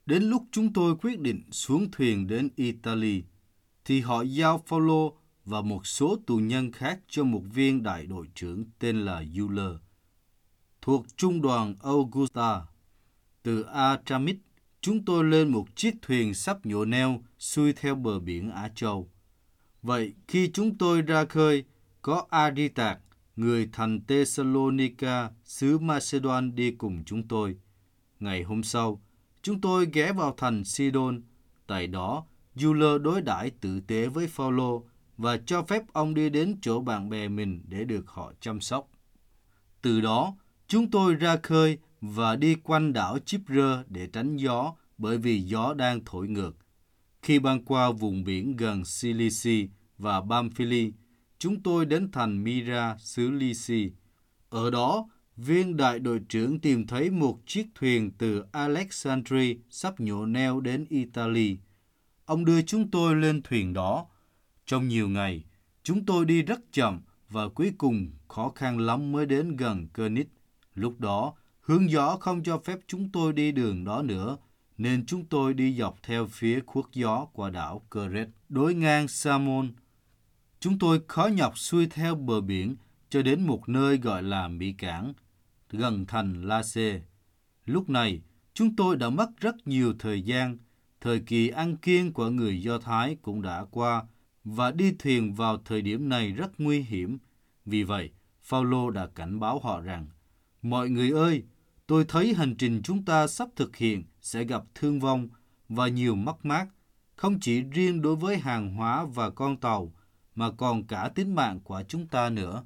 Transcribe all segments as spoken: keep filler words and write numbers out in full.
Đến lúc chúng tôi quyết định xuống thuyền đến Italy, thì họ giao Phaolô và một số tù nhân khác cho một viên đại đội trưởng tên là Euler, thuộc trung đoàn Augusta. Từ Atramis, chúng tôi lên một chiếc thuyền sắp nhổ neo xuôi theo bờ biển Á Châu. Vậy khi chúng tôi ra khơi, có Aristarch, người thành Thessalonica, xứ Macedon đi cùng chúng tôi. Ngày hôm sau, chúng tôi ghé vào thành Sidon. Tại đó, Euler đối đãi tử tế với Phaolô và cho phép ông đi đến chỗ bạn bè mình để được họ chăm sóc. Từ đó, chúng tôi ra khơi và đi quanh đảo Chipre để tránh gió, bởi vì gió đang thổi ngược. Khi băng qua vùng biển gần Cilici và Pamphylia, chúng tôi đến thành Myra, xứ Lycia. Ở đó, viên đại đội trưởng tìm thấy một chiếc thuyền từ Alexandria sắp nhổ neo đến Italy. Ông đưa chúng tôi lên thuyền đó. Trong nhiều ngày, chúng tôi đi rất chậm và cuối cùng khó khăn lắm mới đến gần Conic. Lúc đó, hướng gió không cho phép chúng tôi đi đường đó nữa, nên chúng tôi đi dọc theo phía khuất gió qua đảo Crete, đối ngang Samon. Chúng tôi khó nhọc xuôi theo bờ biển cho đến một nơi gọi là Mỹ Cảng, gần thành Lace. Lúc này, chúng tôi đã mất rất nhiều thời gian. Thời kỳ ăn kiêng của người Do Thái cũng đã qua, và đi thuyền vào thời điểm này rất nguy hiểm. Vì vậy, Phaolô đã cảnh báo họ rằng: mọi người ơi, tôi thấy hành trình chúng ta sắp thực hiện sẽ gặp thương vong và nhiều mất mát, không chỉ riêng đối với hàng hóa và con tàu, mà còn cả tính mạng của chúng ta nữa.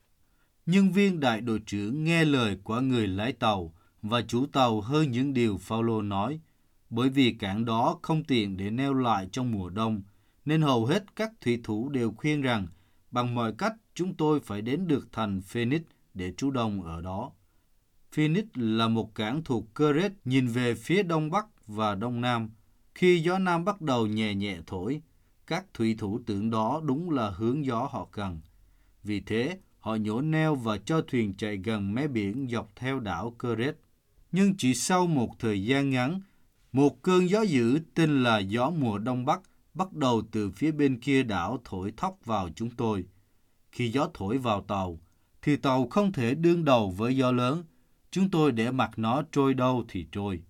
Nhân viên đại đội trưởng nghe lời của người lái tàu và chủ tàu hơn những điều Phaolô nói, bởi vì cảng đó không tiện để neo lại trong mùa đông, nên hầu hết các thủy thủ đều khuyên rằng bằng mọi cách chúng tôi phải đến được thành Phoenix để trú đông ở đó. Phoenix là một cảng thuộc Crete nhìn về phía đông bắc và đông nam. Khi gió nam bắt đầu nhẹ nhẹ thổi, các thủy thủ tưởng đó đúng là hướng gió họ cần. Vì thế, họ nhổ neo và cho thuyền chạy gần mé biển dọc theo đảo Crete. Nhưng chỉ sau một thời gian ngắn, một cơn gió dữ tên là gió mùa đông bắc bắt đầu từ phía bên kia đảo thổi thốc vào chúng tôi. Khi gió thổi vào tàu, thì tàu không thể đương đầu với gió lớn. Chúng tôi để mặc nó trôi đâu thì trôi.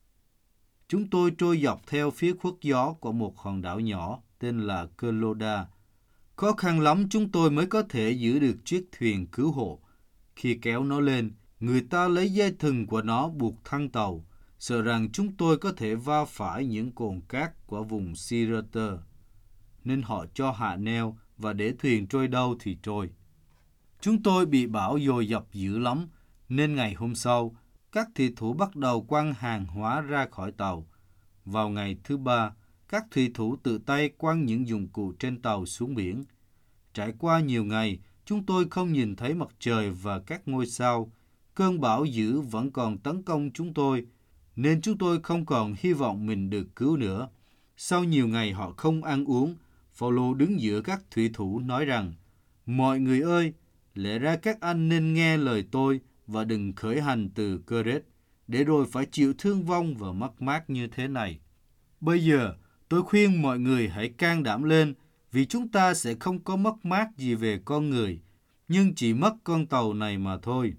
Chúng tôi trôi dọc theo phía khuất gió của một hòn đảo nhỏ tên là Clauda. Khó khăn lắm chúng tôi mới có thể giữ được chiếc thuyền cứu hộ. Khi kéo nó lên, người ta lấy dây thừng của nó buộc thân tàu, sợ rằng chúng tôi có thể va phải những cồn cát của vùng Sirte. Nên họ cho hạ neo và để thuyền trôi đâu thì trôi. Chúng tôi bị bão dồn dập dữ lắm, nên ngày hôm sau, các thủy thủ bắt đầu quăng hàng hóa ra khỏi tàu. Vào ngày thứ ba, các thủy thủ tự tay quăng những dụng cụ trên tàu xuống biển. Trải qua nhiều ngày, chúng tôi không nhìn thấy mặt trời và các ngôi sao. Cơn bão dữ vẫn còn tấn công chúng tôi, nên chúng tôi không còn hy vọng mình được cứu nữa. Sau nhiều ngày họ không ăn uống, Phaolô đứng giữa các thủy thủ nói rằng: mọi người ơi, lẽ ra các anh nên nghe lời tôi và đừng khởi hành từ Crete, để rồi phải chịu thương vong và mất mát như thế này. Bây giờ, tôi khuyên mọi người hãy can đảm lên, vì chúng ta sẽ không có mất mát gì về con người, nhưng chỉ mất con tàu này mà thôi.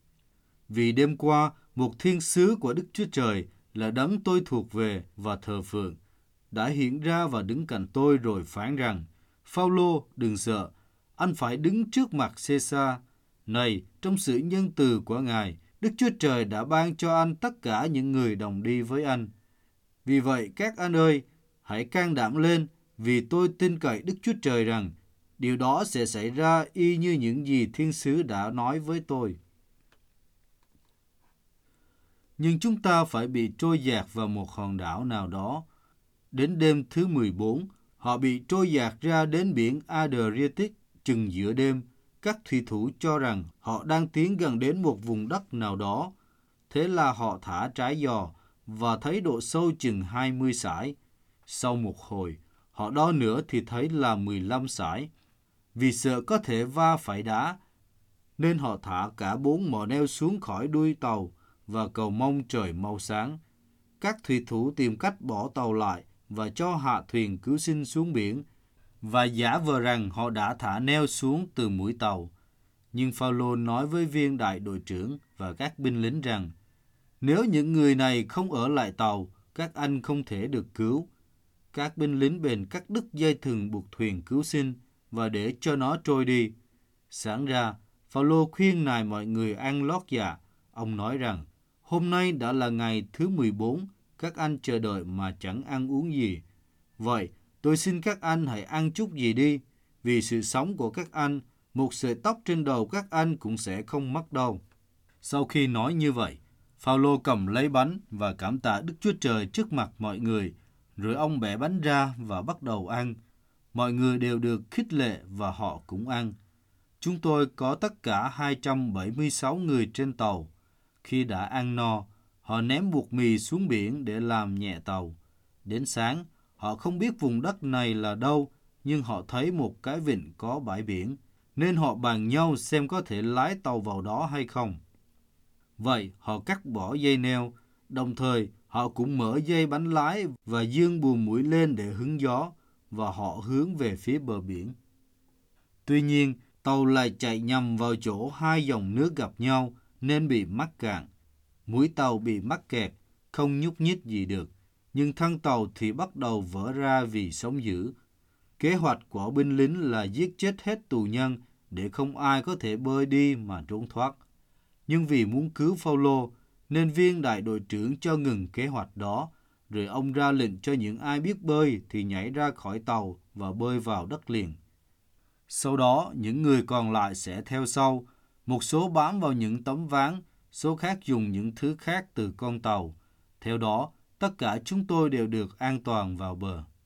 Vì đêm qua, một thiên sứ của Đức Chúa Trời là đấng tôi thuộc về và thờ phượng, đã hiện ra và đứng cạnh tôi rồi phán rằng: Phaolô, đừng sợ, anh phải đứng trước mặt Caesar. Này, trong sự nhân từ của Ngài, Đức Chúa Trời đã ban cho anh tất cả những người đồng đi với anh. Vì vậy, các anh ơi, hãy can đảm lên, vì tôi tin cậy Đức Chúa Trời rằng điều đó sẽ xảy ra y như những gì thiên sứ đã nói với tôi. Nhưng chúng ta phải bị trôi dạt vào một hòn đảo nào đó. Đến đêm thứ mười bốn, họ bị trôi dạt ra đến biển Adriatic chừng giữa đêm. Các thủy thủ cho rằng họ đang tiến gần đến một vùng đất nào đó. Thế là họ thả trái giò và thấy độ sâu chừng hai mươi sải. Sau một hồi, họ đo nữa thì thấy là mười lăm sải. Vì sợ có thể va phải đá, nên họ thả cả bốn mỏ neo xuống khỏi đuôi tàu và cầu mong trời mau sáng. các thủy thủ tìm cách bỏ tàu lại và cho hạ thuyền cứu sinh xuống biển và giả vờ rằng họ đã thả neo xuống từ mũi tàu. Nhưng Phao-lô nói với viên đại đội trưởng và các binh lính rằng, nếu những người này không ở lại tàu, các anh không thể được cứu. Các binh lính bèn cắt đứt dây thừng buộc thuyền cứu sinh và để cho nó trôi đi. Sáng ra, Phao-lô khuyên nài mọi người ăn lót dạ. Ông nói rằng, hôm nay đã là ngày thứ mười bốn, các anh chờ đợi mà chẳng ăn uống gì. Vậy, tôi xin các anh hãy ăn chút gì đi, vì sự sống của các anh, một sợi tóc trên đầu các anh cũng sẽ không mất đâu. Sau khi nói như vậy, Phao-lô cầm lấy bánh và cảm tạ Đức Chúa Trời trước mặt mọi người, rồi ông bẻ bánh ra và bắt đầu ăn. Mọi người đều được khích lệ và họ cũng ăn. Chúng tôi có tất cả hai trăm bảy mươi sáu người trên tàu. Khi đã ăn no, họ ném bột mì xuống biển để làm nhẹ tàu. Đến sáng, họ không biết vùng đất này là đâu, nhưng họ thấy một cái vịnh có bãi biển, nên họ bàn nhau xem có thể lái tàu vào đó hay không. Vậy, họ cắt bỏ dây neo, đồng thời họ cũng mở dây bánh lái và dương buồm mũi lên để hứng gió, và họ hướng về phía bờ biển. Tuy nhiên, tàu lại chạy nhầm vào chỗ hai dòng nước gặp nhau nên bị mắc cạn. Mũi tàu bị mắc kẹt, không nhúc nhích gì được, nhưng thân tàu thì bắt đầu vỡ ra vì sóng dữ. Kế hoạch của binh lính là giết chết hết tù nhân để không ai có thể bơi đi mà trốn thoát. Nhưng vì muốn cứu Phao-lô, nên viên đại đội trưởng cho ngừng kế hoạch đó, rồi ông ra lệnh cho những ai biết bơi thì nhảy ra khỏi tàu và bơi vào đất liền. Sau đó, những người còn lại sẽ theo sau, một số bám vào những tấm ván, số khác dùng những thứ khác từ con tàu. Theo đó, tất cả chúng tôi đều được an toàn vào bờ.